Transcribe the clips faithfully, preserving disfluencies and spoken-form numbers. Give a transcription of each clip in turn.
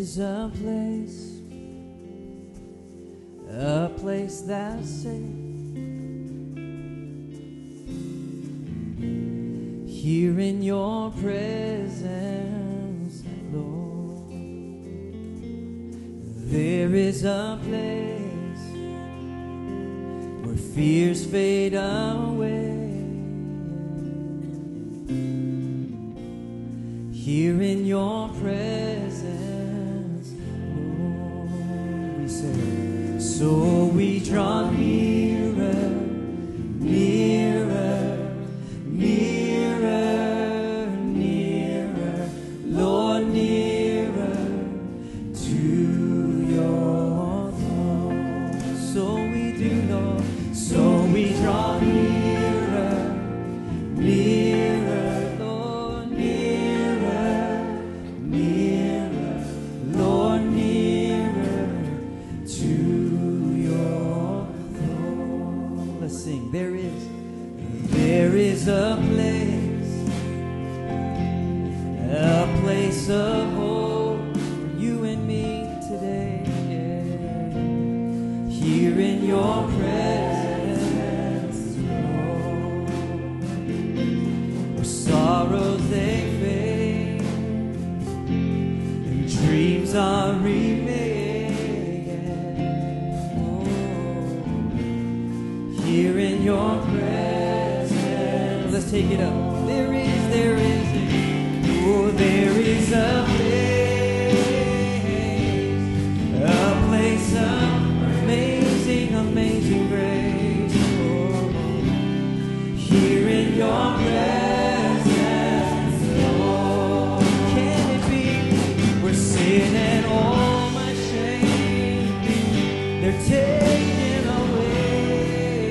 is a place, a place that's safe. Here in your presence, Lord, there is a place where fears fade away. Here in your presence, Lord, we say, so we draw nearer, nearer, nearer, nearer, Lord, nearer to your throne. So we do, Lord, so we draw nearer, nearer, Lord, nearer, nearer, Lord, nearer to your throne. Let's sing. There is, there is a place, a place of hope for you and me today. Yeah. Here in your presence, Lord, where sorrows they fade and dreams are remade. Oh, here in your presence, let's take it up. There is, there is, oh, there is a place, a place of amazing, amazing grace. Oh, here in your presence, Lord, can it be where sin and all my shame, they're taken away?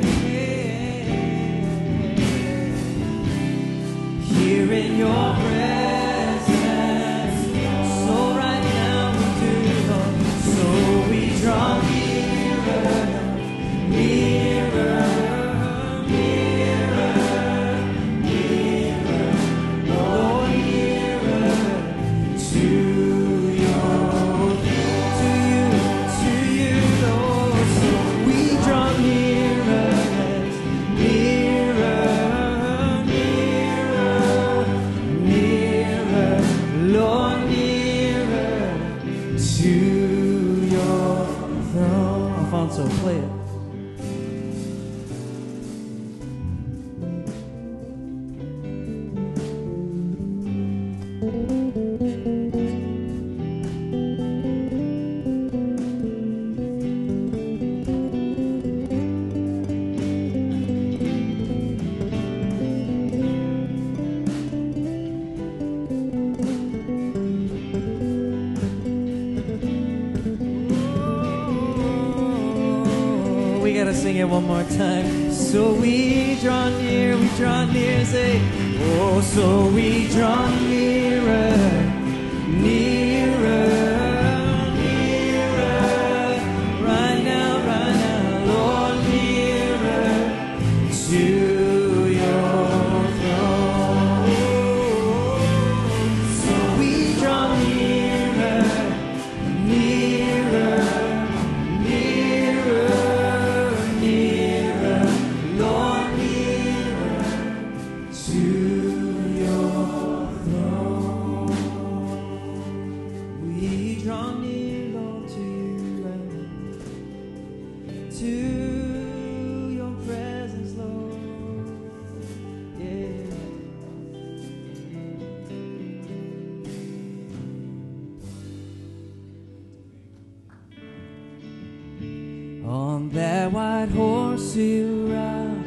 Here in your presence, so right now we do, Lord, so we draw nearer, nearer, nearer, nearer, Lord, nearer to your throne, to you, to you, Lord. So we draw nearer, nearer, nearer, nearer, Lord, nearer to your throne. Alfonso, play it. We gotta sing it one more time. So we draw near, we draw near, say, oh, so we draw nearer, nearer, nearer, right now, right now, Lord, nearer to your throne. So we draw nearer, nearer, nearer, nearer, Lord, nearer to your throne. We draw near, Lord, to you, and to your presence, Lord. Yeah. On that white horse you ride,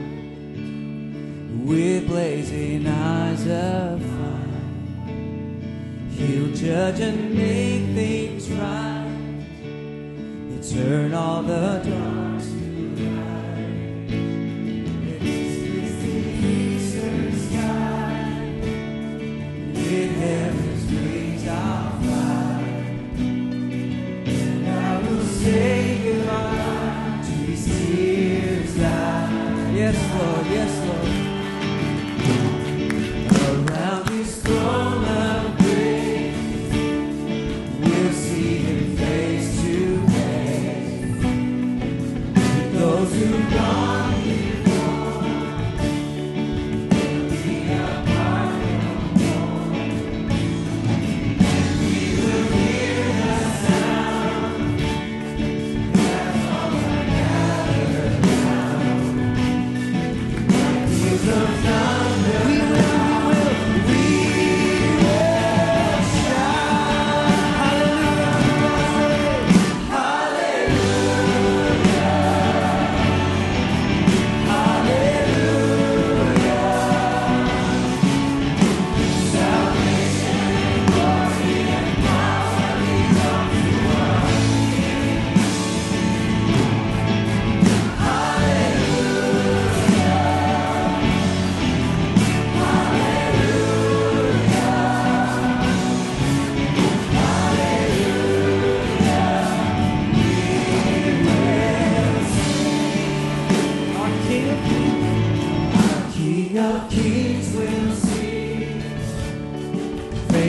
with blazing eyes of fire, he'll judge and make things right. He'll turn all the dark to light. This is the eastern sky, with heaven's wings I'll fly, and I will say goodbye to these tears that, yes Lord, yes Lord, around this throne of grace, we'll see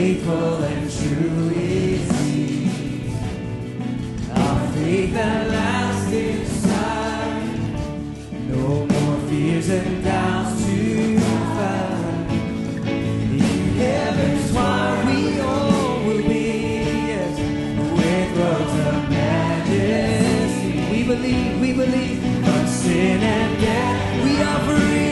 faithful and true is He. Our faith that lasts inside, no more fears and doubts to find. In heaven's wide we all will be, yes, with robes of majesty. We believe, we believe, from sin and death we are free.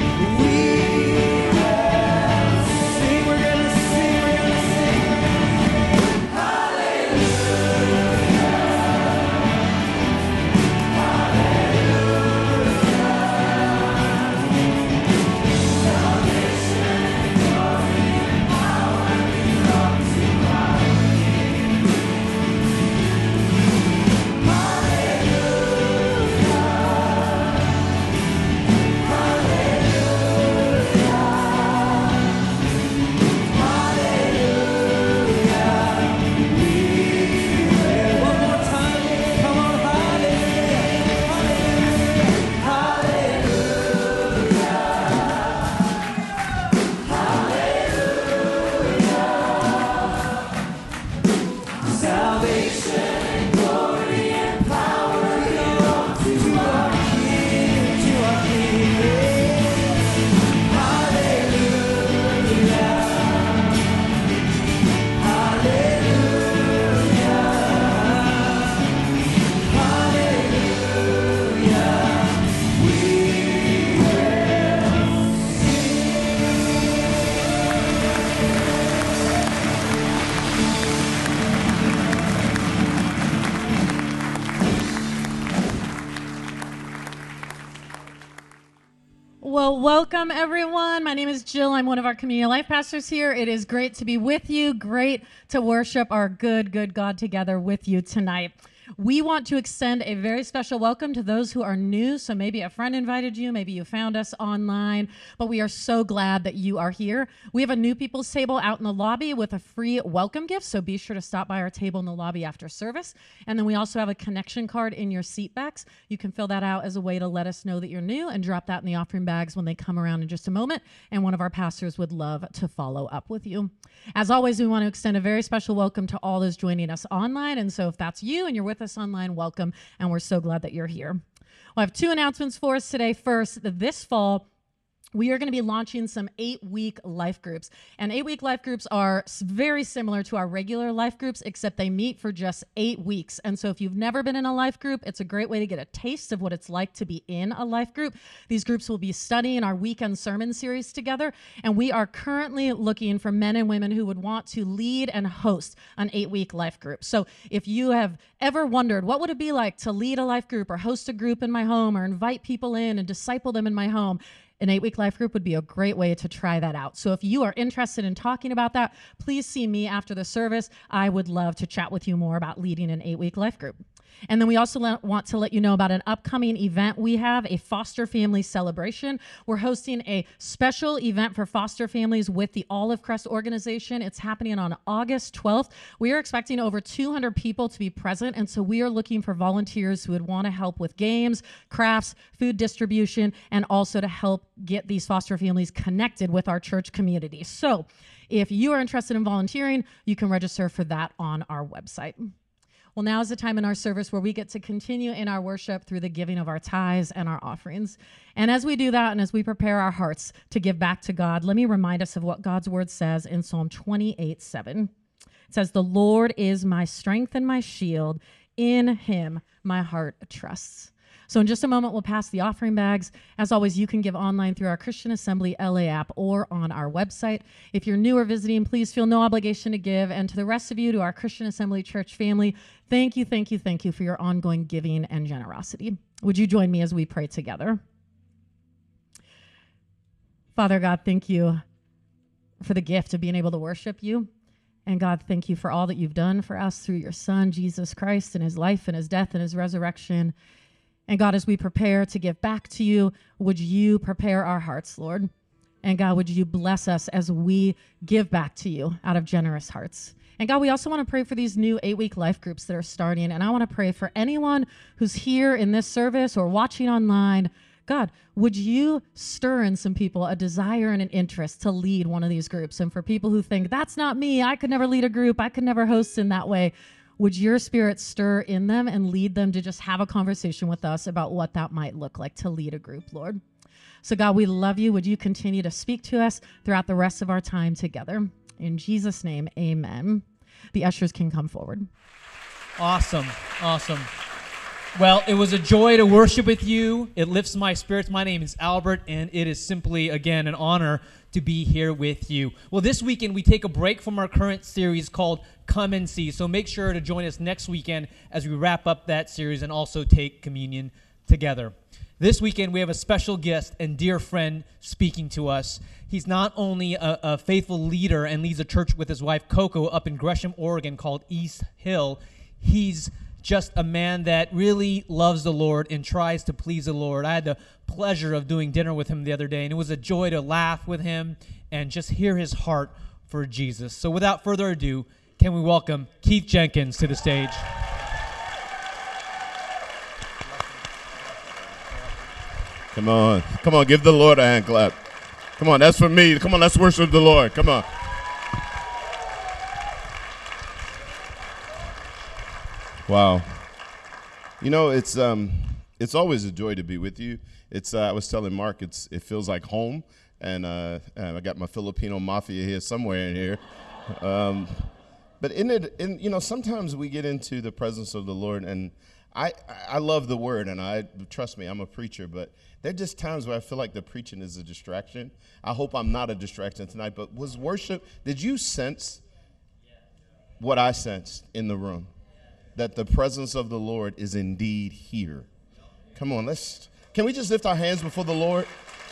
Well, welcome everyone. My name is Jill. I'm one of our Community Life pastors here. It is great to be with you. Great to worship our good, good God together with you tonight. We want to extend a very special welcome to those who are new. So maybe a friend invited you, maybe you found us online, but we are so glad that you are here. We have a new people's table out in the lobby with a free welcome gift. So be sure to stop by our table in the lobby after service. And then we also have a connection card in your seat backs. You can fill that out as a way to let us know that you're new and drop that in the offering bags when they come around in just a moment. And one of our pastors would love to follow up with you. As always, we want to extend a very special welcome to all those joining us online. And so if that's you and you're with us online, welcome, and we're so glad that you're here. Well, I have two announcements for us today. First, this fall, we are going to be launching some eight-week life groups. And eight-week life groups are very similar to our regular life groups, except they meet for just eight weeks. And so if you've never been in a life group, it's a great way to get a taste of what it's like to be in a life group. These groups will be studying our weekend sermon series together. And we are currently looking for men and women who would want to lead and host an eight-week life group. So if you have ever wondered, what would it be like to lead a life group or host a group in my home or invite people in and disciple them in my home, an eight-week life group would be a great way to try that out. So if you are interested in talking about that, please see me after the service. I would love to chat with you more about leading an eight-week life group. And then we also le- want to let you know about an upcoming event we have, a foster family celebration. We're hosting a special event for foster families with the Olive Crest organization. It's happening on August twelfth. We are expecting over two hundred people to be present, and so we are looking for volunteers who would want to help with games, crafts, food distribution, and also to help get these foster families connected with our church community. So if you are interested in volunteering, you can register for that on our website. Well, now is the time in our service where we get to continue in our worship through the giving of our tithes and our offerings. And as we do that, and as we prepare our hearts to give back to God, let me remind us of what God's word says in Psalm twenty-eight seven. It says, "The Lord is my strength and my shield. In him my heart trusts." So in just a moment, we'll pass the offering bags. As always, you can give online through our Christian Assembly L A app or on our website. If you're new or visiting, please feel no obligation to give. And to the rest of you, to our Christian Assembly Church family, thank you, thank you, thank you for your ongoing giving and generosity. Would you join me as we pray together? Father God, thank you for the gift of being able to worship you. And God, thank you for all that you've done for us through your Son, Jesus Christ, and his life and his death and his resurrection. And God, as we prepare to give back to you, would you prepare our hearts, Lord? And God, would you bless us as we give back to you out of generous hearts? And God, we also want to pray for these new eight-week life groups that are starting. And I want to pray for anyone who's here in this service or watching online God, would you stir in some people a desire and an interest to lead one of these groups? And for people who think, that's not me, I could never lead a group, I could never host in that way, would your Spirit stir in them and lead them to just have a conversation with us about what that might look like to lead a group, Lord? So God, we love you. Would you continue to speak to us throughout the rest of our time together? In Jesus' name, amen. The ushers can come forward. Awesome, awesome. Well, it was a joy to worship with you. It lifts my spirits. My name is Albert, and it is simply, again, an honor to be here with you. Well, this weekend, we take a break from our current series called Come and See. So make sure to join us next weekend as we wrap up that series and also take communion together. This weekend, we have a special guest and dear friend speaking to us. He's not only a, a faithful leader and leads a church with his wife, Coco, up in Gresham, Oregon, called East Hill. He's just a man that really loves the Lord and tries to please the Lord. I had the pleasure of doing dinner with him the other day, and it was a joy to laugh with him and just hear his heart for Jesus. So without further ado, can we welcome Keith Jenkins to the stage? Come on. Come on, give the Lord a hand clap. Come on, that's for me. Come on, let's worship the Lord. Come on. Wow. You know, it's um, it's always a joy to be with you. It's uh, I was telling Mark, it's it feels like home, and uh, and I got my Filipino mafia here somewhere in here. Um, but in it, in you know, sometimes we get into the presence of the Lord, and I I love the Word, and I trust me, I'm a preacher, but there are just times where I feel like the preaching is a distraction. I hope I'm not a distraction tonight. But was worship? Did you sense what I sensed in the room? That the presence of the Lord is indeed here. Come on, let's, can we just lift our hands before the Lord?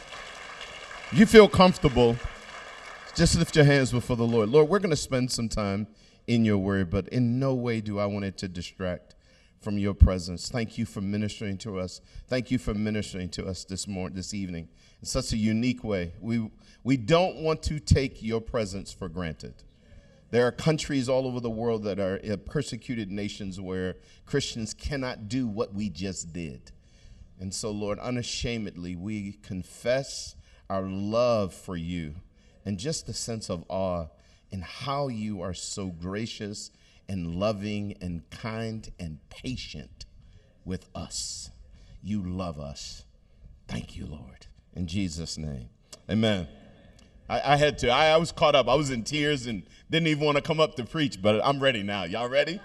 You feel comfortable, just lift your hands before the Lord. Lord, we're going to spend some time in your word, but in no way do I want it to distract from your presence. Thank you for ministering to us. Thank you for ministering to us this morning, this evening, in such a unique way. We, we don't want to take your presence for granted. There are countries all over the world that are persecuted nations where Christians cannot do what we just did. And so, Lord, unashamedly, we confess our love for you and just a sense of awe in how you are so gracious and loving and kind and patient with us. You love us. Thank you, Lord. In Jesus' name, amen. I, I had to. I, I was caught up. I was in tears and didn't even want to come up to preach, but I'm ready now. Y'all ready?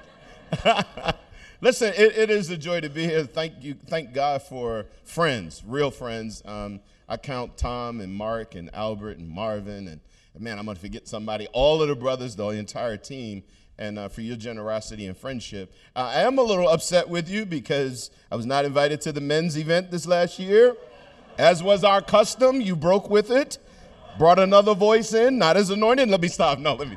Listen, it, it is a joy to be here. Thank you. Thank God for friends, real friends. Um, I count Tom and Mark and Albert and Marvin. And, man, I'm going to forget somebody. All of the brothers, the entire team, and uh, for your generosity and friendship. Uh, I am a little upset with you because I was not invited to the men's event this last year. As was our custom, you broke with it. Brought another voice in, not as anointed. Let me stop. No, let me.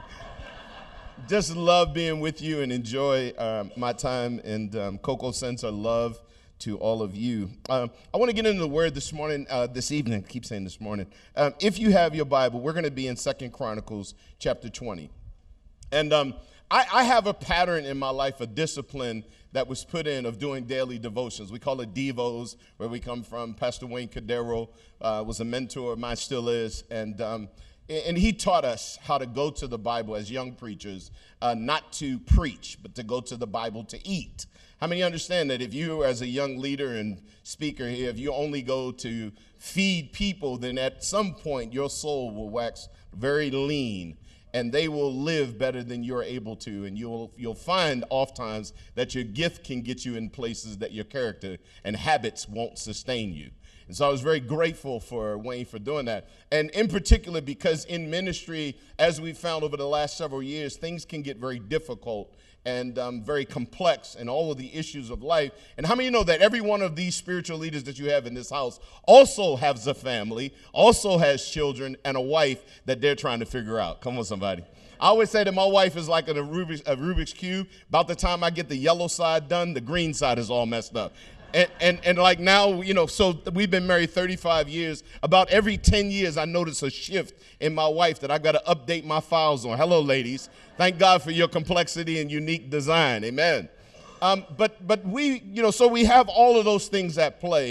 Just love being with you and enjoy um, my time. And um, Coco sends her love to all of you. Um, I want to get into the word this morning, uh, this evening. I keep saying this morning. Um, if you have your Bible, we're going to be in Second Chronicles chapter twenty. And um, I, I have a pattern in my life, a discipline that was put in of doing daily devotions. We call it Devos, where we come from. Pastor Wayne Cadero uh, was a mentor of mine, still is. And um, and he taught us how to go to the Bible as young preachers, uh, not to preach, but to go to the Bible to eat. How many understand that if you, as a young leader and speaker here, if you only go to feed people, then at some point your soul will wax very lean, and they will live better than you're able to. And you'll you'll find oftentimes that your gift can get you in places that your character and habits won't sustain you. And so I was very grateful for Wayne for doing that. And in particular, because in ministry, as we've found over the last several years, things can get very difficult and um, very complex and all of the issues of life. And how many know that every one of these spiritual leaders that you have in this house also has a family, also has children and a wife that they're trying to figure out? Come on, somebody. I always say that my wife is like a Rubik's, a Rubik's Cube. About the time I get the yellow side done, the green side is all messed up. And, and and like now, you know, so we've been married thirty-five years. About every ten years, I notice a shift in my wife that I've got to update my files on. Hello, ladies. Thank God for your complexity and unique design. Amen. Um, but but we, you know, so we have all of those things at play.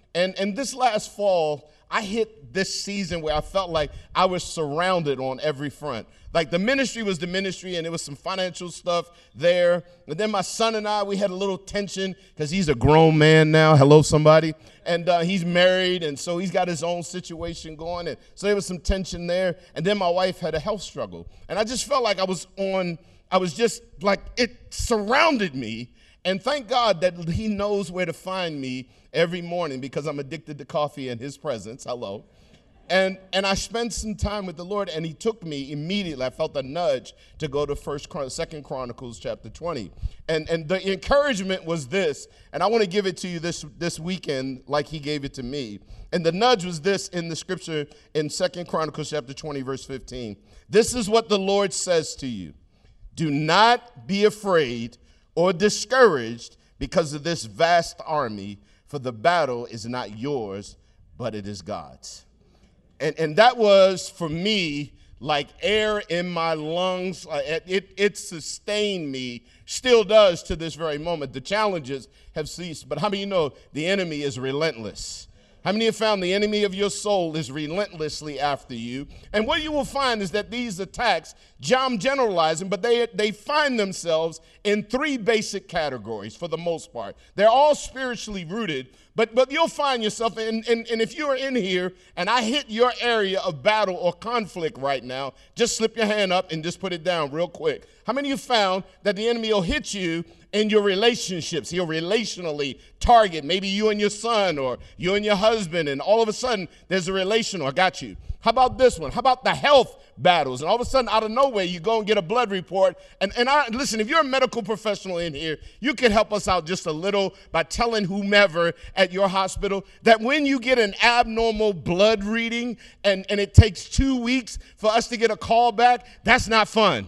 And, and this last fall, I hit this season where I felt like I was surrounded on every front. Like the ministry was the ministry, and there was some financial stuff there. And then my son and I, we had a little tension because he's a grown man now. Hello, somebody. And uh, he's married, and so he's got his own situation going. And so there was some tension there. And then my wife had a health struggle. And I just felt like I was on, I was just like, it surrounded me. And thank God that he knows where to find me every morning because I'm addicted to coffee and his presence. Hello. And and I spent some time with the Lord, and he took me immediately. I felt a nudge to go to First, Second Chronicles chapter twenty. And and the encouragement was this, and I want to give it to you this, this weekend like he gave it to me. And the nudge was this in the scripture in Second Chronicles chapter twenty, verse fifteen. This is what the Lord says to you. Do not be afraid or discouraged because of this vast army, for the battle is not yours, but it is God's. And and that was, for me, like air in my lungs. It, it sustained me, still does to this very moment. The challenges have ceased. But how many of you know the enemy is relentless? How many have found the enemy of your soul is relentlessly after you? And what you will find is that these attacks, I'm generalizing, but they, they find themselves in three basic categories for the most part. They're all spiritually rooted, but, but you'll find yourself, in, in, and if you are in here and I hit your area of battle or conflict right now, just slip your hand up and just put it down real quick. How many of you found that the enemy will hit you in your relationships? He'll relationally target maybe you and your son or you and your husband, and all of a sudden there's a relational. I got you. How about this one? How about the health battles? And all of a sudden, out of nowhere, you go and get a blood report. And, and I, listen, if you're a medical professional in here, you can help us out just a little by telling whomever at your hospital that when you get an abnormal blood reading and, and it takes two weeks for us to get a call back, that's not fun.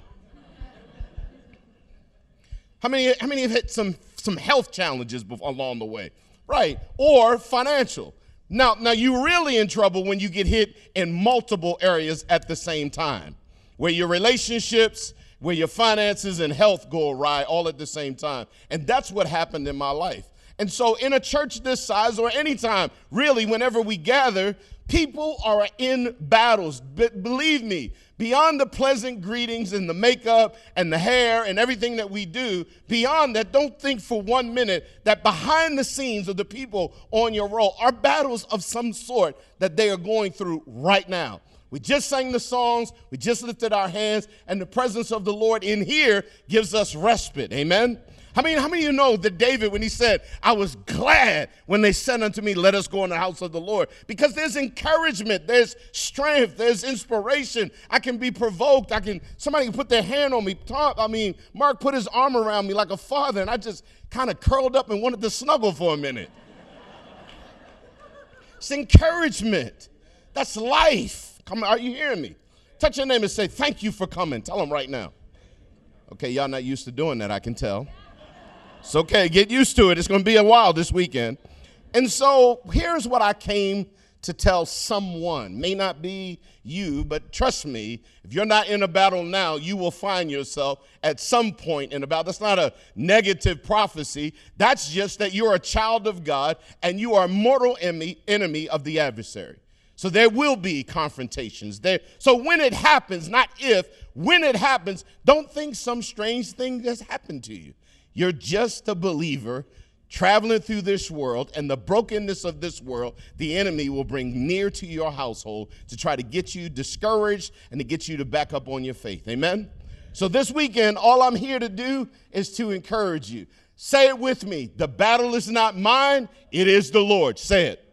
How many, how many have hit some, some health challenges along the way? Right. Or financial. Now, now, you're really in trouble when you get hit in multiple areas at the same time, where your relationships, where your finances and health go awry all at the same time. And that's what happened in my life. And so in a church this size, or anytime, really, whenever we gather, people are in battles. But believe me, beyond the pleasant greetings and the makeup and the hair and everything that we do, beyond that, don't think for one minute that behind the scenes of the people on your roll are battles of some sort that they are going through right now. We just sang the songs, we just lifted our hands, and the presence of the Lord in here gives us respite. Amen? How many, how many of you know that David, when he said, I was glad when they said unto me, let us go in the house of the Lord? Because there's encouragement, there's strength, there's inspiration. I can be provoked. I can, somebody can put their hand on me. Tom, I mean, Mark put his arm around me like a father, and I just kind of curled up and wanted to snuggle for a minute. It's encouragement. That's life. Come on, are you hearing me? Touch your neighbor and say, thank you for coming. Tell them right now. Okay, y'all not used to doing that, I can tell. It's okay, get used to it. It's going to be a while this weekend. And so here's what I came to tell someone. May not be you, but trust me, if you're not in a battle now, you will find yourself at some point in a battle. That's not a negative prophecy. That's just that you're a child of God and you are a mortal enemy, enemy of the adversary. So there will be confrontations there. So when it happens, not if, when it happens, don't think some strange thing has happened to you. You're just a believer traveling through this world, and the brokenness of this world, the enemy will bring near to your household to try to get you discouraged and to get you to back up on your faith. Amen? So this weekend, all I'm here to do is to encourage you. Say it with me. The battle is not mine, it is the Lord. Say it.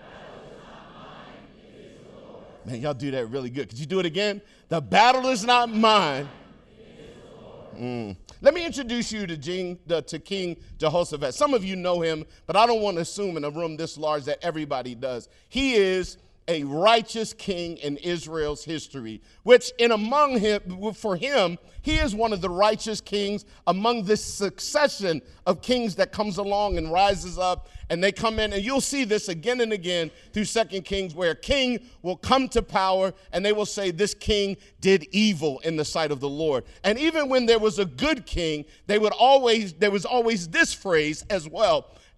Man, y'all do that really good. Could you do it again? The battle is not mine. Mm. Let me introduce you to, King, the, to King Jehoshaphat. Some of you know him, but I don't want to assume in a room this large that everybody does. He is a righteous king in Israel's history, which in among him, for him, he is one of the righteous kings among this succession of kings that comes along and rises up, and they come in, and you'll see this again and again through Second Kings, where a king will come to power, and they will say, this king did evil in the sight of the Lord. And even when there was a good king, they would always, there was always this phrase as well.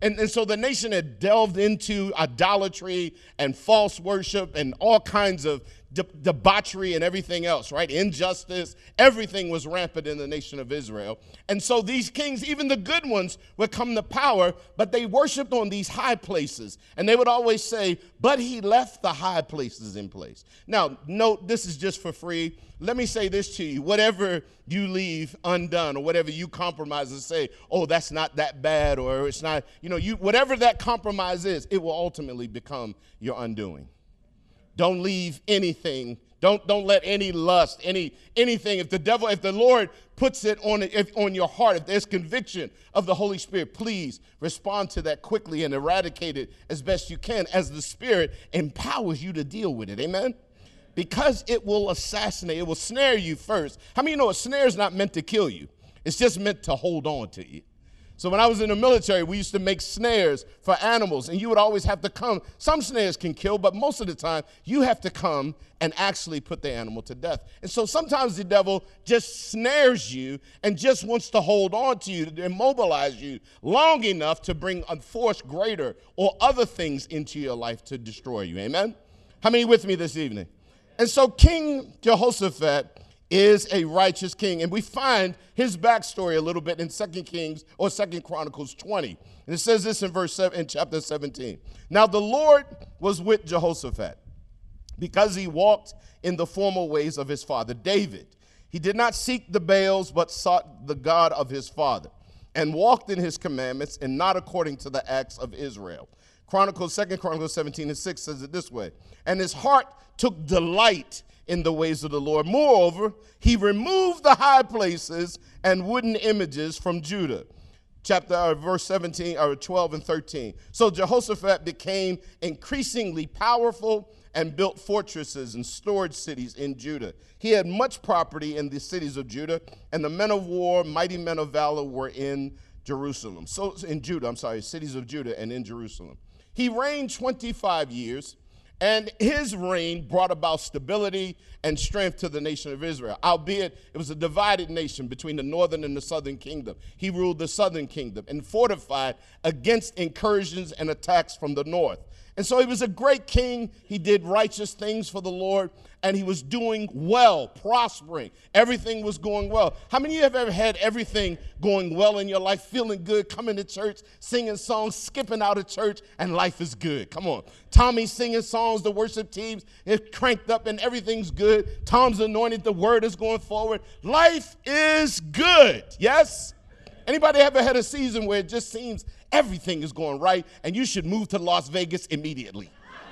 And, and so the nation had delved into idolatry and false worship and all kinds of de- debauchery and everything else, right? Injustice, everything was rampant in the nation of Israel. And so these kings, even the good ones, would come to power, but they worshiped on these high places. And they would always say, but he left the high places in place. Now, note, this is just for free. Let me say this to you. Whatever you leave undone or whatever you compromise and say, oh, that's not that bad, or it's not, you know, you whatever that compromise is, it will ultimately become your undoing. Don't leave anything. Don't don't let any lust, any anything. If the devil, if the Lord puts it on if, on your heart, if there's conviction of the Holy Spirit, please respond to that quickly and eradicate it as best you can, as the Spirit empowers you to deal with it. Amen. Because it will assassinate, it will snare you first. How many of you know a snare is not meant to kill you? It's just meant to hold on to you. So when I was in the military, we used to make snares for animals, and you would always have to come. Some snares can kill, but most of the time, you have to come and actually put the animal to death. And so sometimes the devil just snares you and just wants to hold on to you, to immobilize you long enough to bring a force greater or other things into your life to destroy you. Amen? How many with me this evening? And so King Jehoshaphat is a righteous king. And we find his backstory a little bit in Second Kings or Second Chronicles twenty. And it says this in verse seven, in chapter seventeen. Now the Lord was with Jehoshaphat because he walked in the former ways of his father David. He did not seek the Baals, but sought the God of his father, and walked in his commandments and not according to the acts of Israel. Chronicles, Second Chronicles seventeen and six says it this way. And his heart took delight in the ways of the Lord. Moreover, he removed the high places and wooden images from Judah. Chapter, uh, verse seventeen, or twelve and thirteen. So Jehoshaphat became increasingly powerful and built fortresses and storage cities in Judah. He had much property in the cities of Judah, and the men of war, mighty men of valor, were in Jerusalem. So in Judah, I'm sorry, cities of Judah and in Jerusalem. He reigned twenty-five years. And his reign brought about stability and strength to the nation of Israel, albeit it was a divided nation between the northern and the southern kingdom. He ruled the southern kingdom and fortified against incursions and attacks from the north. And so he was a great king. He did righteous things for the Lord, and he was doing well, prospering. Everything was going well. How many of you have ever had everything going well in your life, feeling good, coming to church, singing songs, skipping out of church, and life is good? Come on. Tommy's singing songs, the worship teams is cranked up, and everything's good. Tom's anointed, the word is going forward. Life is good, yes? Anybody ever had a season where it just seems everything is going right and you should move to Las Vegas immediately?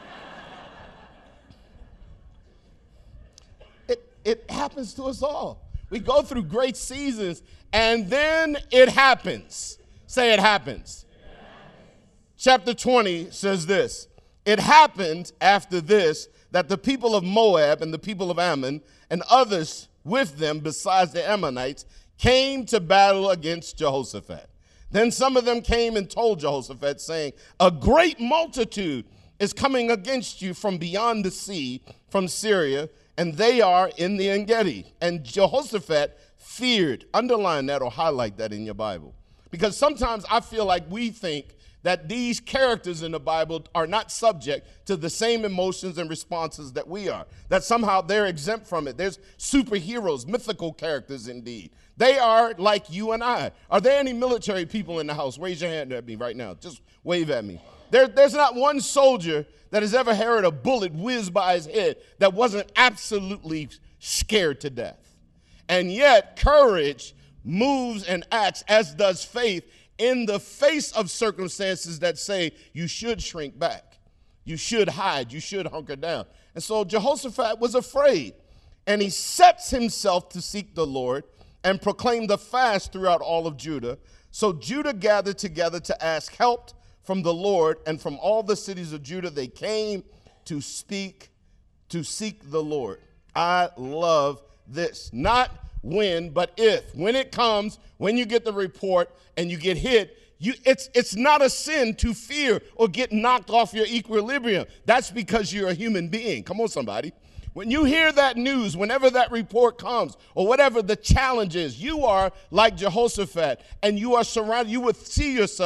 it, it happens to us all. We go through great seasons and then it happens. Say it happens. It happens. Chapter twenty says this. It happened after this that the people of Moab and the people of Ammon and others with them besides the Ammonites came to battle against Jehoshaphat. Then some of them came and told Jehoshaphat, saying, a great multitude is coming against you from beyond the sea, from Syria, and they are in the En-gedi. And Jehoshaphat feared. Underline that or highlight that in your Bible. Because sometimes I feel like we think that these characters in the Bible are not subject to the same emotions and responses that we are, that somehow they're exempt from it. There's superheroes, mythical characters indeed. They are like you and I. Are there any military people in the house? Raise your hand at me right now. Just wave at me. There, there's not one soldier that has ever heard a bullet whiz by his head that wasn't absolutely scared to death. And yet courage moves and acts, as does faith, in the face of circumstances that say you should shrink back, you should hide, you should hunker down. And so Jehoshaphat was afraid, and he sets himself to seek the Lord and proclaimed a fast throughout all of Judah. So Judah gathered together to ask help from the Lord, and from all the cities of Judah they came to speak, to seek the Lord. I love this. Not when, but if. When it comes, when you get the report and you get hit, you, it's, it's not a sin to fear or get knocked off your equilibrium. That's because you're a human being. Come on, somebody. When you hear that news, whenever that report comes, or whatever the challenge is, you are like Jehoshaphat, and you are surrounded. You would see yourself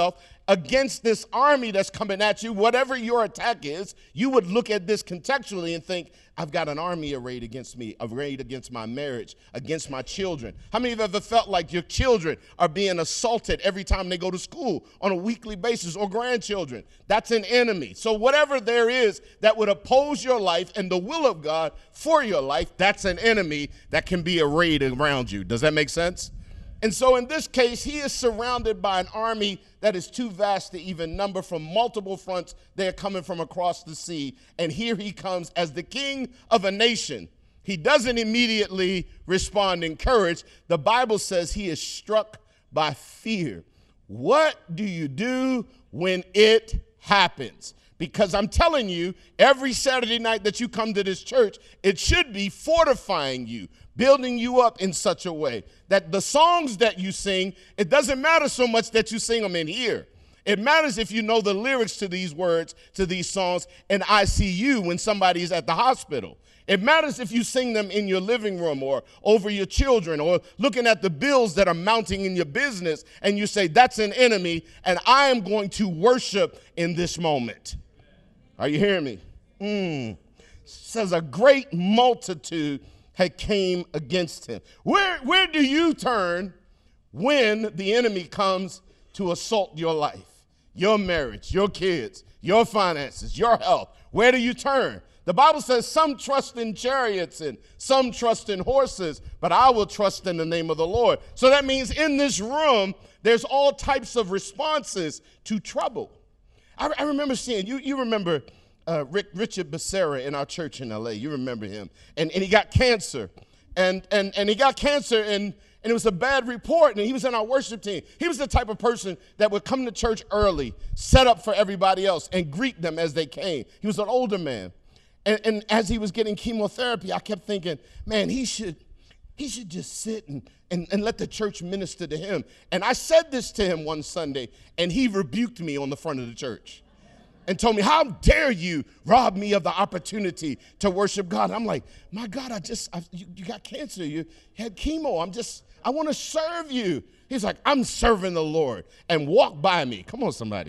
against this army that's coming at you, whatever your attack is, you would look at this contextually and think, I've got an army arrayed against me, arrayed against my marriage, against my children. How many of you have ever felt like your children are being assaulted every time they go to school on a weekly basis, or grandchildren? That's an enemy. So whatever there is that would oppose your life and the will of God for your life, that's an enemy that can be arrayed around you. Does that make sense? And so in this case, he is surrounded by an army that is too vast to even number. From multiple fronts, they're coming from across the sea. And here he comes as the king of a nation. He doesn't immediately respond in courage. The Bible says he is struck by fear. What do you do when it happens? Because I'm telling you, every Saturday night that you come to this church, it should be fortifying you, building you up in such a way that the songs that you sing, it doesn't matter so much that you sing them in here. It matters if you know the lyrics to these words, to these songs, in I C U when somebody's at the hospital. It matters if you sing them in your living room or over your children or looking at the bills that are mounting in your business, and you say, that's an enemy, and I am going to worship in this moment. Are you hearing me? Mm. Says a great multitude had came against him. Where, where do you turn when the enemy comes to assault your life, your marriage, your kids, your finances, your health? Where do you turn? The Bible says some trust in chariots and some trust in horses, but I will trust in the name of the Lord. So that means in this room, there's all types of responses to trouble. I, I remember seeing, you, you remember uh, Rick, Richard Becerra in our church in L A. You remember him. And, and he got cancer. And, and, and he got cancer, and, and it was a bad report, and he was in our worship team. He was the type of person that would come to church early, set up for everybody else, and greet them as they came. He was an older man. And, and as he was getting chemotherapy, I kept thinking, man, he should, he should just sit and, and, and let the church minister to him. And I said this to him one Sunday, and he rebuked me on the front of the church and told me, how dare you rob me of the opportunity to worship God? I'm like, my God, I just, I, you, you got cancer. You had chemo. I'm just, I want to serve you. He's like, I'm serving the Lord, and walk by me. Come on, somebody.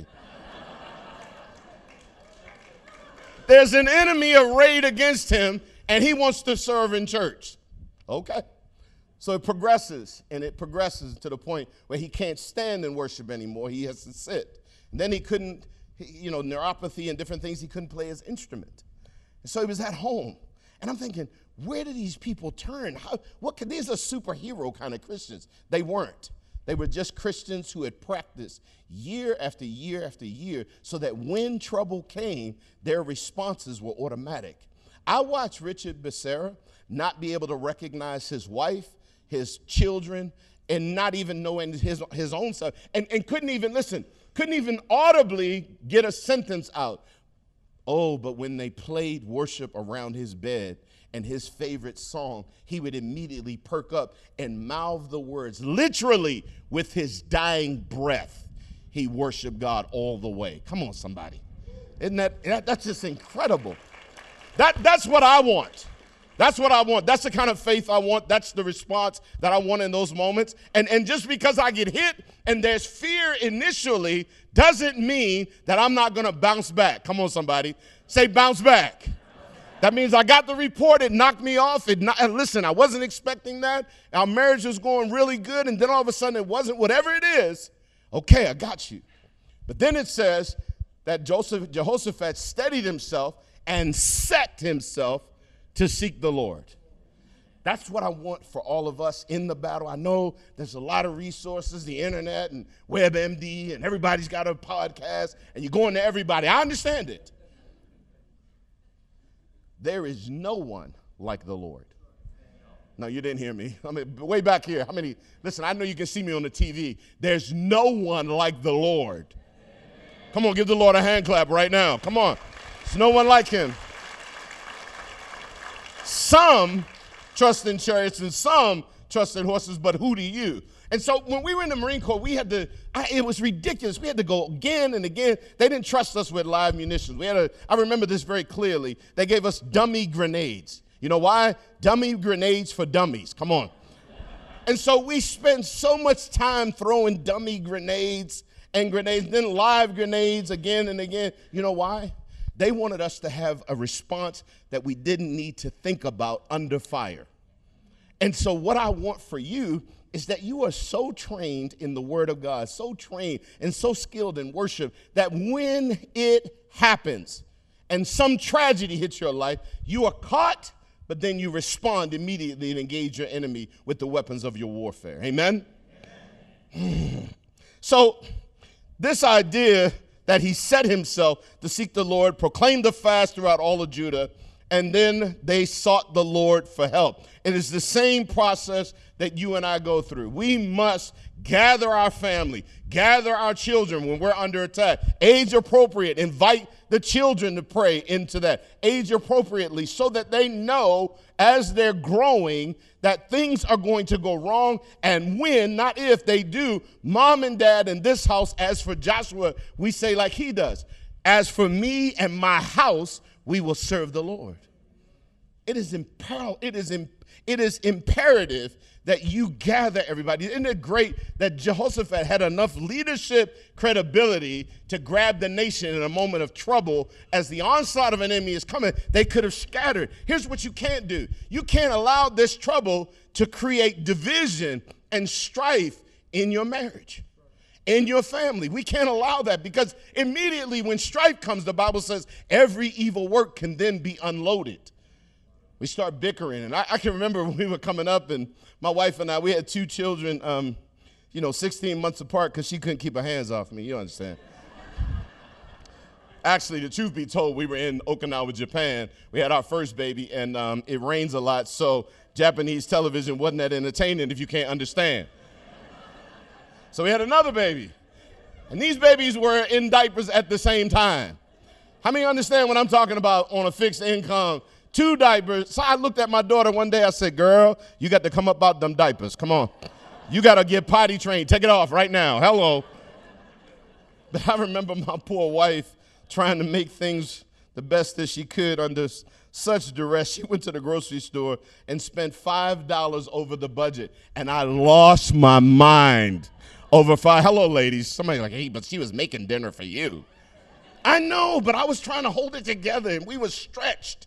There's an enemy arrayed against him, and he wants to serve in church. Okay. So it progresses, and it progresses to the point where he can't stand and worship anymore. He has to sit. And then he couldn't, you know, neuropathy and different things, he couldn't play his instrument. And so he was at home. And I'm thinking, where do these people turn? How, what could, these are superhero kind of Christians. They weren't. They were just Christians who had practiced year after year after year so that when trouble came, their responses were automatic. I watched Richard Becerra not be able to recognize his wife, his children, and not even knowing his, his own son, and, and couldn't even, listen, couldn't even audibly get a sentence out. Oh, but when they played worship around his bed, and his favorite song, he would immediately perk up and mouth the words. Literally, with his dying breath, he worshiped God all the way. Come on, somebody. Isn't that, that that's just incredible. That, that's what I want. That's what I want. That's the kind of faith I want. That's the response that I want in those moments. And, and just because I get hit and there's fear initially doesn't mean that I'm not going to bounce back. Come on, somebody. Say bounce back. That means I got the report, it knocked me off. It not, and listen, I wasn't expecting that. Our marriage was going really good, and then all of a sudden it wasn't. Whatever it is, okay, I got you. But then it says that Joseph, Jehoshaphat steadied himself and set himself to seek the Lord. That's what I want for all of us in the battle. I know there's a lot of resources, the internet and WebMD, and everybody's got a podcast, and you're going to everybody. I understand it. There is no one like the Lord. No, you didn't hear me. I mean, way back here. How many? Listen, I know you can see me on the T V. There's no one like the Lord. Come on, give the Lord a hand clap right now. Come on. There's no one like him. Some trust in chariots and some trust in horses, but who do you? And so when we were in the Marine Corps, we had to, I, it was ridiculous. We had to go again and again. They didn't trust us with live munitions. We had a, I remember this very clearly. They gave us dummy grenades. You know why? Dummy grenades for dummies. Come on. And so we spent so much time throwing dummy grenades, and grenades, then live grenades again and again. You know why? They wanted us to have a response that we didn't need to think about under fire. And so what I want for you is that you are so trained in the Word of God, so trained and so skilled in worship that when it happens and some tragedy hits your life, you are caught, but then you respond immediately and engage your enemy with the weapons of your warfare. Amen? Amen. So this idea that he set himself to seek the Lord, proclaimed the fast throughout all of Judah, and then they sought the Lord for help. It is the same process that you and I go through. We must gather our family, gather our children when we're under attack. Age appropriate, invite the children to pray into that. Age appropriately so that they know as they're growing that things are going to go wrong, and when, not if, they do. Mom and dad in this house, as for Joshua, we say like he does, as for me and my house, we will serve the Lord. It is imperative, it is, imp- it is imperative that you gather everybody. Isn't it great that Jehoshaphat had enough leadership credibility to grab the nation in a moment of trouble as the onslaught of an enemy is coming? They could have scattered. Here's what you can't do. You can't allow this trouble to create division and strife in your marriage, in your family. We can't allow that, because immediately when strife comes, the Bible says every evil work can then be unloaded. We start bickering. And I, I can remember when we were coming up, and my wife and I, we had two children, um, you know, sixteen months apart, because she couldn't keep her hands off me. You understand? Actually, the truth be told, we were in Okinawa, Japan. We had our first baby, and um, it rains a lot, so Japanese television wasn't that entertaining if you can't understand. So we had another baby, and these babies were in diapers at the same time. How many understand what I'm talking about on a fixed income? Two diapers. So I looked at my daughter one day. I said, girl, you got to come up out them diapers. Come on. You got to get potty trained. Take it off right now. Hello. But I remember my poor wife trying to make things the best that she could under such duress. She went to the grocery store and spent five dollars over the budget. And I lost my mind over five. Hello, ladies. Somebody like, hey, but she was making dinner for you. I know, but I was trying to hold it together, and we were stretched.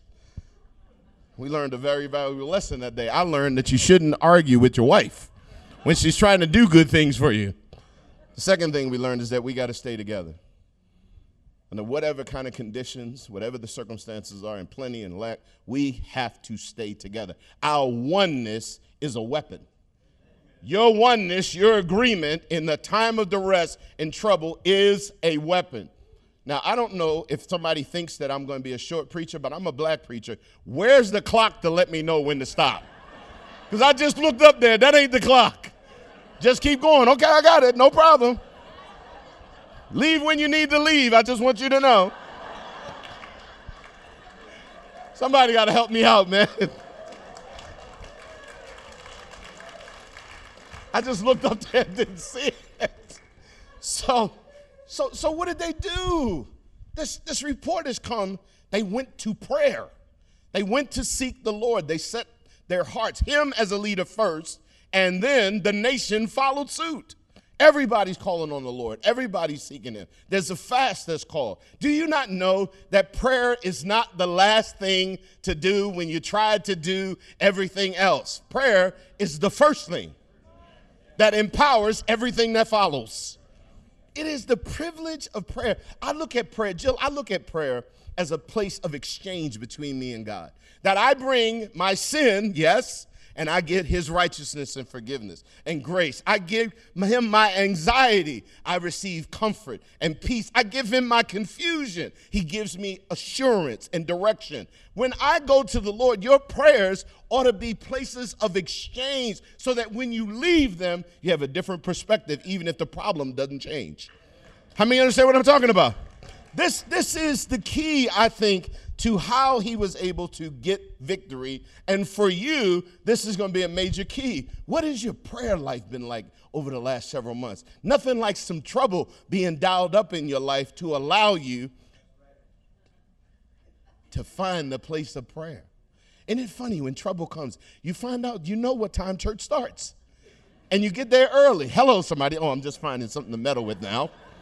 We learned a very valuable lesson that day. I learned that you shouldn't argue with your wife when she's trying to do good things for you. The second thing we learned is that we got to stay together. Under whatever kind of conditions, whatever the circumstances are, in plenty and lack, we have to stay together. Our oneness is a weapon. Your oneness, your agreement in the time of duress and trouble is a weapon. Now, I don't know if somebody thinks that I'm going to be a short preacher, but I'm a black preacher. Where's the clock to let me know when to stop? Because I just looked up there. That ain't the clock. Just keep going. Okay, I got it. No problem. Leave when you need to leave. I just want you to know. Somebody got to help me out, man. I just looked up there and didn't see it. So... So, so what did they do? This, this report has come. They went to prayer. They went to seek the Lord. They set their hearts, him as a leader first, and then the nation followed suit. Everybody's calling on the Lord. Everybody's seeking him. There's a fast that's called. Do you not know that prayer is not the last thing to do when you try to do everything else? Prayer is the first thing that empowers everything that follows. It is the privilege of prayer. I look at prayer, Jill, I look at prayer as a place of exchange between me and God. That I bring my sin, yes, and I get his righteousness and forgiveness and grace. I give him my anxiety. I receive comfort and peace. I give him my confusion. He gives me assurance and direction. When I go to the Lord, your prayers ought to be places of exchange so that when you leave them, you have a different perspective, even if the problem doesn't change. How many understand what I'm talking about? This, this is the key, I think, to how he was able to get victory. And for you, this is going to be a major key. What has your prayer life been like over the last several months? Nothing like some trouble being dialed up in your life to allow you to find the place of prayer. Isn't it funny when trouble comes, you find out you know what time church starts. And you get there early. Hello, somebody. Oh, I'm just finding something to meddle with now.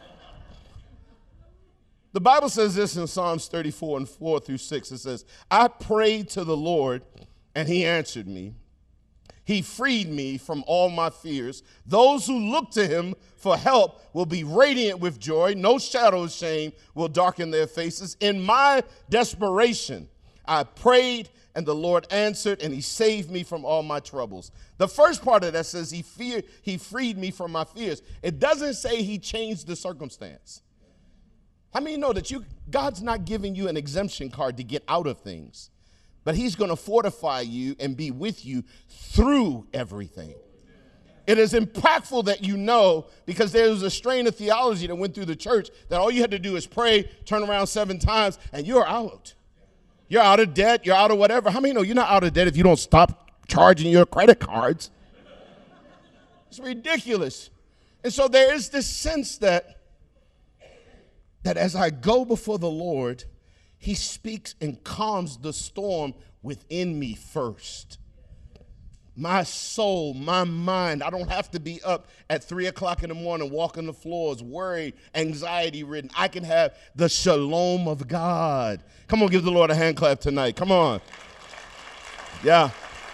The Bible says this in Psalms thirty-four and four through six. It says, I prayed to the Lord, and he answered me. He freed me from all my fears. Those who look to him for help will be radiant with joy. No shadow of shame will darken their faces. In my desperation, I prayed, and the Lord answered, and he saved me from all my troubles. The first part of that says he feared, he freed me from my fears. It doesn't say he changed the circumstance. How many know that you God's not giving you an exemption card to get out of things? But he's going to fortify you and be with you through everything. It is impactful that you know, because there was a strain of theology that went through the church that all you had to do is pray, turn around seven times, and you're out. You're out of debt. You're out of whatever. How many know you're not out of debt if you don't stop charging your credit cards? It's ridiculous. And so there is this sense that, that as I go before the Lord, he speaks and calms the storm within me first. My soul, my mind, I don't have to be up at three o'clock in the morning walking the floors, worried, anxiety ridden. I can have the shalom of God. Come on, give the Lord a hand clap tonight. Come on. Yeah.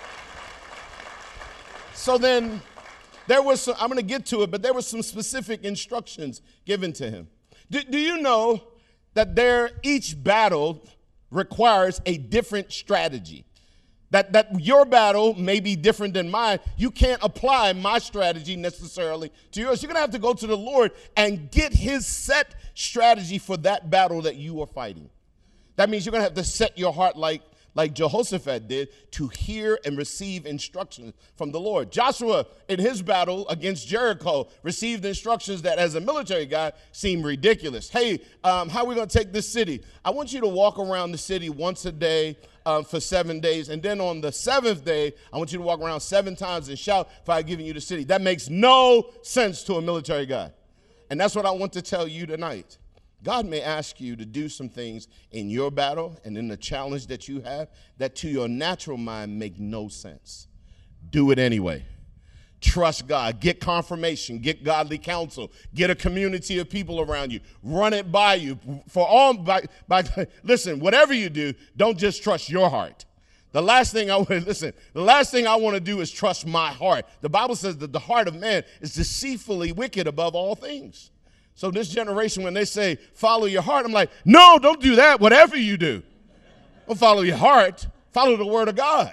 So then there was some, I'm going to get to it, but there were some specific instructions given to him. Do, do you know that there, each battle requires a different strategy? That, that your battle may be different than mine. You can't apply my strategy necessarily to yours. You're going to have to go to the Lord and get his set strategy for that battle that you are fighting. That means you're going to have to set your heart like, like Jehoshaphat did, to hear and receive instructions from the Lord. Joshua, in his battle against Jericho, received instructions that, as a military guy, seemed ridiculous. Hey, um, how are we going to take this city? I want you to walk around the city once a day um, for seven days, and then on the seventh day, I want you to walk around seven times and shout, for I've given you the city. That makes no sense to a military guy. And that's what I want to tell you tonight. God may ask you to do some things in your battle and in the challenge that you have that to your natural mind make no sense. Do it anyway. Trust God. Get confirmation. Get godly counsel. Get a community of people around you. Run it by you. For all, by, by listen, whatever you do, don't just trust your heart. The last thing I want to listen, the last thing I want to do is trust my heart. The Bible says that the heart of man is deceitfully wicked above all things. So this generation, when they say, follow your heart, I'm like, no, don't do that, whatever you do. Don't follow your heart. Follow the word of God.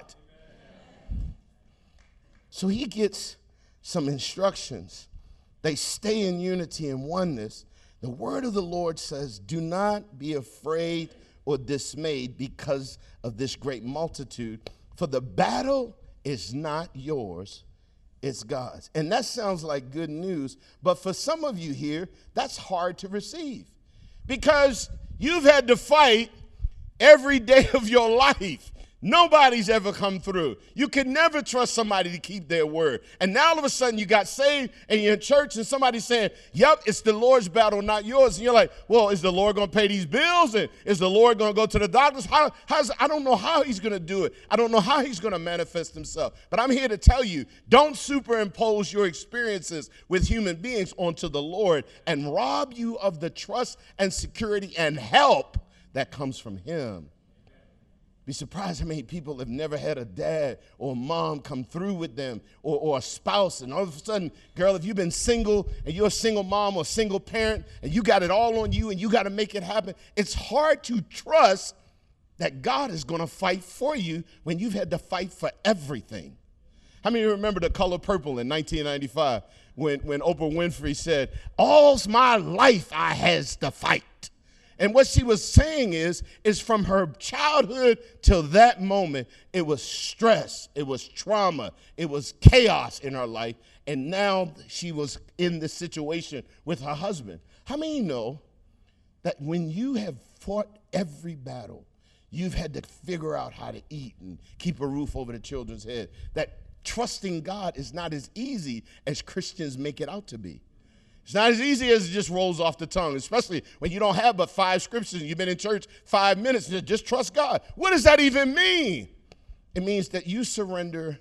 So he gets some instructions. They stay in unity and oneness. The word of the Lord says, do not be afraid or dismayed because of this great multitude, for the battle is not yours, it's God's. And that sounds like good news, but for some of you here, that's hard to receive because you've had to fight every day of your life. Nobody's ever come through. You can never trust somebody to keep their word. And now all of a sudden you got saved and you're in church and somebody's saying, yep, it's the Lord's battle, not yours. And you're like, well, is the Lord going to pay these bills? And is the Lord going to go to the doctors? How, how's, I don't know how he's going to do it. I don't know how he's going to manifest himself. But I'm here to tell you, don't superimpose your experiences with human beings onto the Lord and rob you of the trust and security and help that comes from him. Be surprised how many people have never had a dad or a mom come through with them or, or a spouse. And all of a sudden, girl, if you've been single and you're a single mom or single parent and you got it all on you and you got to make it happen, it's hard to trust that God is going to fight for you when you've had to fight for everything. How many of you remember The Color Purple in nineteen ninety-five when, when Oprah Winfrey said, all's my life I has to fight? And what she was saying is, is from her childhood till that moment, it was stress, it was trauma, it was chaos in her life. And now she was in this situation with her husband. How many know that when you have fought every battle, you've had to figure out how to eat and keep a roof over the children's head, that trusting God is not as easy as Christians make it out to be? It's not as easy as it just rolls off the tongue, especially when you don't have but five scriptures and you've been in church five minutes and just trust God. What does that even mean? It means that you surrender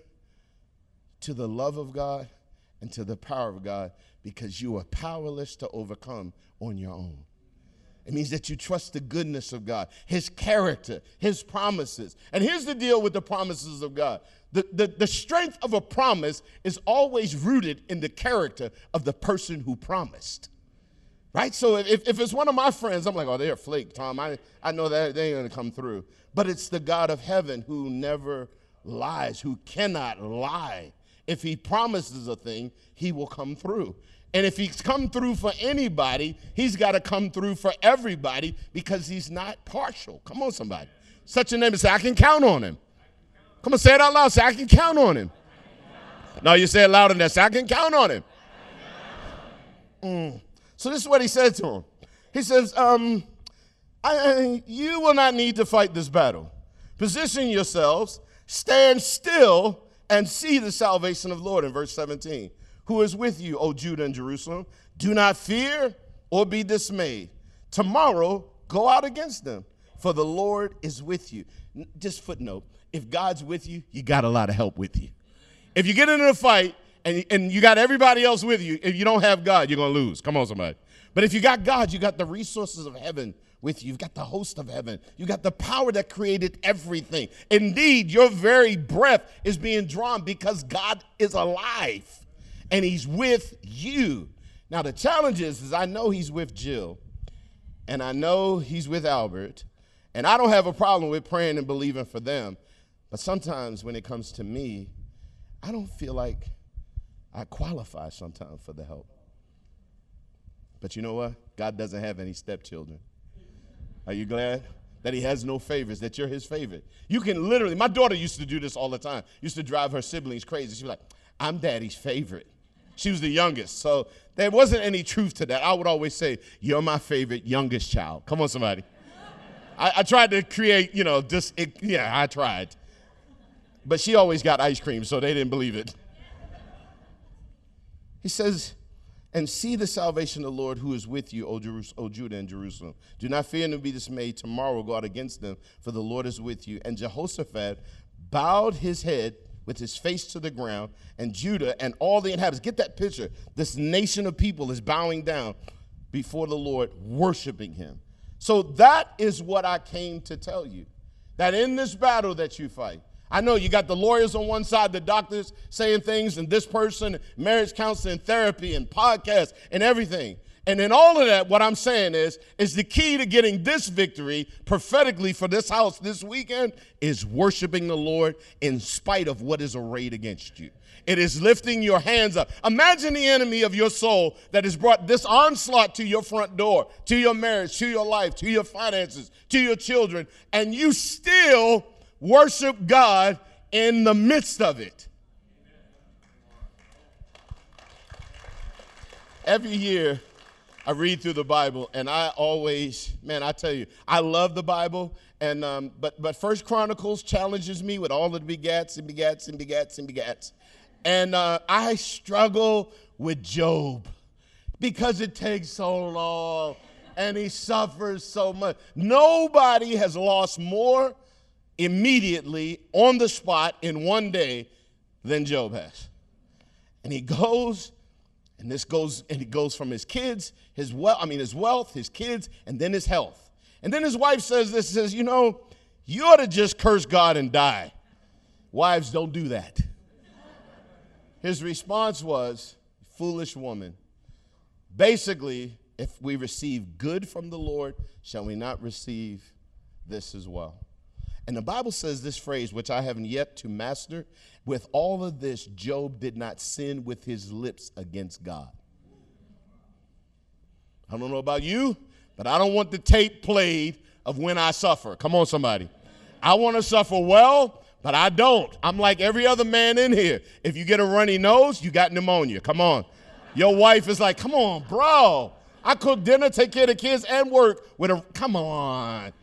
to the love of God and to the power of God because you are powerless to overcome on your own. It means that you trust the goodness of God, his character, his promises. And here's the deal with the promises of God. The, the, the strength of a promise is always rooted in the character of the person who promised. Right? So if, if it's one of my friends, I'm like, oh, they're flake, Tom. I, I know that they ain't going to come through. But it's the God of heaven who never lies, who cannot lie. If he promises a thing, he will come through. And if he's come through for anybody, he's got to come through for everybody because he's not partial. Come on, somebody. Such a name and say, I can count on him. Come on, say it out loud. Say, I can count on him. No, you say it louder than that. Say, I can count on him. Mm. So this is what he said to him. He says, um, I, I, you will not need to fight this battle. Position yourselves, stand still, and see the salvation of the Lord in verse seventeen. Who is with you, O Judah and Jerusalem? Do not fear or be dismayed. Tomorrow, go out against them, for the Lord is with you. Just footnote, if God's with you, you got a lot of help with you. If you get into a fight and, and you got everybody else with you, if you don't have God, you're going to lose. Come on, somebody. But if you got God, you got the resources of heaven with you. You've got the host of heaven. You got the power that created everything. Indeed, your very breath is being drawn because God is alive. And he's with you. Now, the challenge is, is I know he's with Jill, and I know he's with Albert, and I don't have a problem with praying and believing for them. But sometimes when it comes to me, I don't feel like I qualify sometimes for the help. But you know what? God doesn't have any stepchildren. Are you glad that he has no favorites, that you're his favorite? You can literally, my daughter used to do this all the time, used to drive her siblings crazy. She'd be like, I'm daddy's favorite. She was the youngest, so there wasn't any truth to that. I would always say, you're my favorite youngest child. Come on, somebody. I, I tried to create, you know, just, it, yeah, I tried. But she always got ice cream, so they didn't believe it. He says, and see the salvation of the Lord who is with you, O, Jerus- o Judah and Jerusalem. Do not fear nor be dismayed. Tomorrow go out against them, for the Lord is with you. And Jehoshaphat bowed his head with his face to the ground, and Judah and all the inhabitants. Get that picture. This nation of people is bowing down before the Lord, worshiping him. So that is what I came to tell you, that in this battle that you fight, I know you got the lawyers on one side, the doctors saying things, and this person, marriage counseling, therapy, and podcasts, and everything. And in all of that, what I'm saying is, is the key to getting this victory prophetically for this house this weekend is worshiping the Lord in spite of what is arrayed against you. It is lifting your hands up. Imagine the enemy of your soul that has brought this onslaught to your front door, to your marriage, to your life, to your finances, to your children, and you still worship God in the midst of it. Every year, I read through the Bible, and I always, man, I tell you, I love the Bible, and um, but but First Chronicles challenges me with all of the begats and begats and begats and begats, and uh, I struggle with Job because it takes so long, and he suffers so much. Nobody has lost more immediately on the spot in one day than Job has, and he goes. And this goes, and it goes from his kids, his wealth, I mean his wealth, his kids, and then his health. And then his wife says this, says, you know, you ought to just curse God and die. Wives, don't do that. His response was, foolish woman. Basically, if we receive good from the Lord, shall we not receive this as well? And the Bible says this phrase, which I haven't yet to master, with all of this, Job did not sin with his lips against God. I don't know about you, but I don't want the tape played of when I suffer. Come on, somebody. I want to suffer well, but I don't. I'm like every other man in here. If you get a runny nose, you got pneumonia. Come on. Your wife is like, come on, bro. I cook dinner, take care of the kids, and work with a, come on.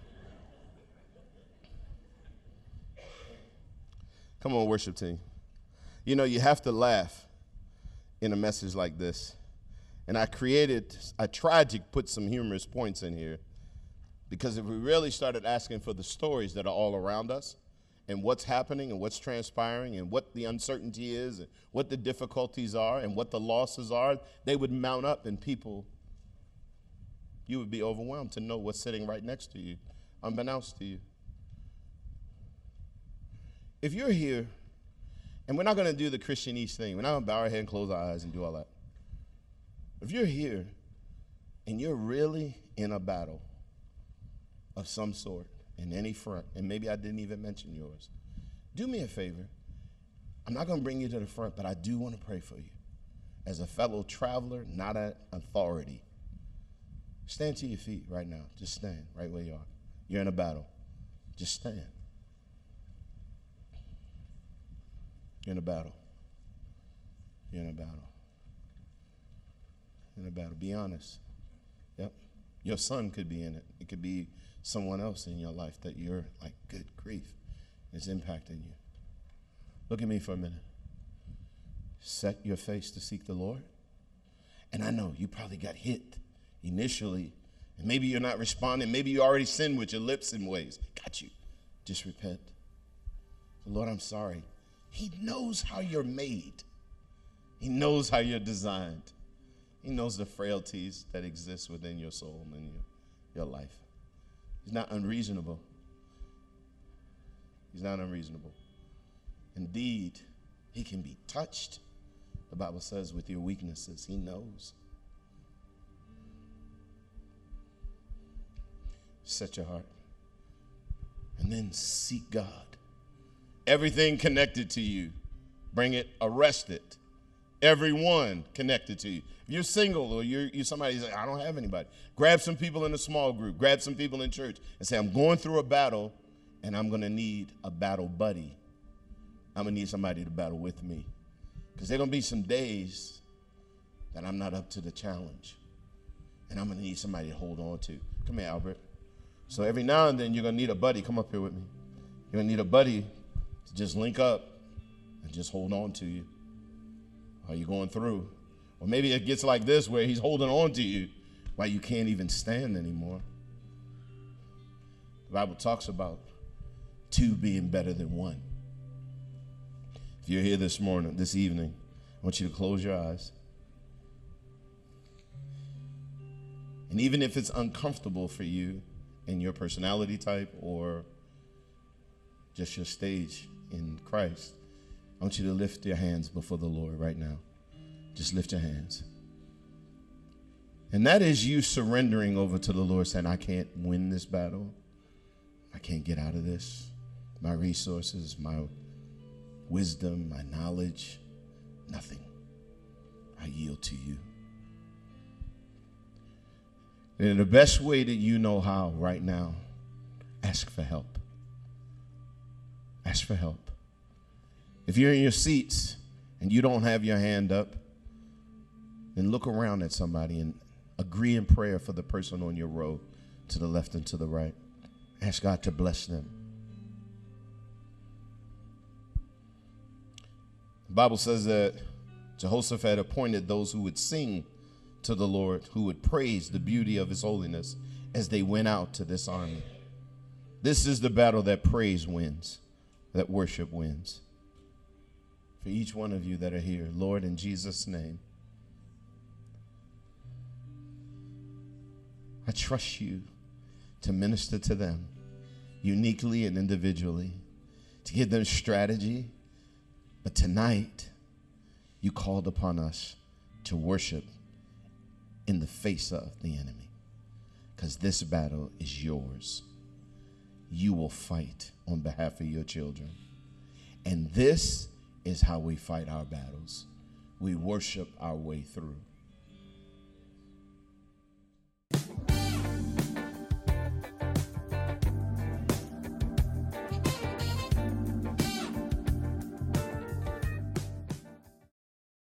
Come on, worship team. You know, you have to laugh in a message like this. And I created, I tried to put some humorous points in here because if we really started asking for the stories that are all around us and what's happening and what's transpiring and what the uncertainty is and what the difficulties are and what the losses are, they would mount up and people You would be overwhelmed to know what's sitting right next to you, unbeknownst to you. If you're here, and we're not going to do the Christianese thing. We're not going to bow our head and close our eyes and do all that. If you're here and you're really in a battle of some sort in any front, and maybe I didn't even mention yours, do me a favor. I'm not going to bring you to the front, but I do want to pray for you. As a fellow traveler, not an authority. Stand to your feet right now. Just stand right where you are. You're in a battle. Just stand. You're in a battle. You're in a battle. You're in a battle. Be honest. Yep. Your son could be in it. It could be someone else in your life that you're like, good grief, it's impacting you. Look at me for a minute. Set your face to seek the Lord. And I know you probably got hit initially, and maybe you're not responding. Maybe you already sinned with your lips in ways. Got you. Just repent. Lord, I'm sorry. He knows how you're made. He knows how you're designed. He knows the frailties that exist within your soul and your, your life. He's not unreasonable. He's not unreasonable. Indeed, he can be touched, the Bible says, with your weaknesses. He knows. Set your heart. And then seek God. Everything connected to you, bring it, arrest it. Everyone connected to you. If you're single or you're, you're somebody who's like, I don't have anybody, grab some people in a small group, grab some people in church and say, I'm going through a battle and I'm going to need a battle buddy. I'm going to need somebody to battle with me. Because there are going to be some days that I'm not up to the challenge. And I'm going to need somebody to hold on to. Come here, Albert. So every now and then you're going to need a buddy. Come up here with me. You're going to need a buddy to just link up and just hold on to you while you're going through. Or maybe it gets like this where he's holding on to you while you can't even stand anymore. The Bible talks about two being better than one. If you're here this morning, this evening, I want you to close your eyes. And even if it's uncomfortable for you in your personality type or just your stage in Christ, I want you to lift your hands before the Lord right now. Just lift your hands. And that is you surrendering over to the Lord, saying, I can't win this battle. I can't get out of this. My resources, my wisdom, my knowledge, nothing. I yield to you. And the best way that you know how right now, ask for help. Ask for help. If you're in your seats and you don't have your hand up, then look around at somebody and agree in prayer for the person on your row to the left and to the right. Ask God to bless them. The Bible says that Jehoshaphat appointed those who would sing to the Lord, who would praise the beauty of his holiness as they went out to this army. This is the battle that praise wins, that worship wins. For each one of you that are here, Lord, in Jesus' name, I trust you to minister to them uniquely and individually, to give them strategy. But tonight, you called upon us to worship in the face of the enemy, because this battle is yours. You will fight on behalf of your children. And this is how we fight our battles. We worship our way through.